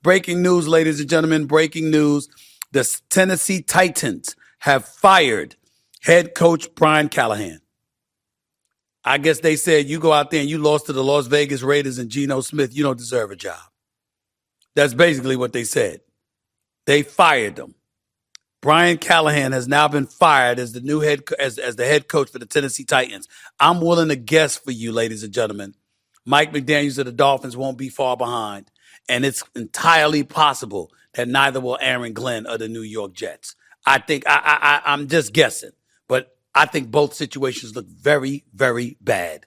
Breaking news, ladies and gentlemen. Breaking news. The Tennessee Titans have fired head coach Brian Callahan. I guess they said, you go out there and you lost to the Las Vegas Raiders and Geno Smith, you don't deserve a job. That's basically what they said. They fired them. Brian Callahan has now been fired as the new as the head coach for the Tennessee Titans. I'm willing to guess for you, ladies and gentlemen, Mike McDaniels of the Dolphins won't be far behind. And it's entirely possible that neither will Aaron Glenn of the New York Jets. I think I'm just guessing, but I think both situations look very, very bad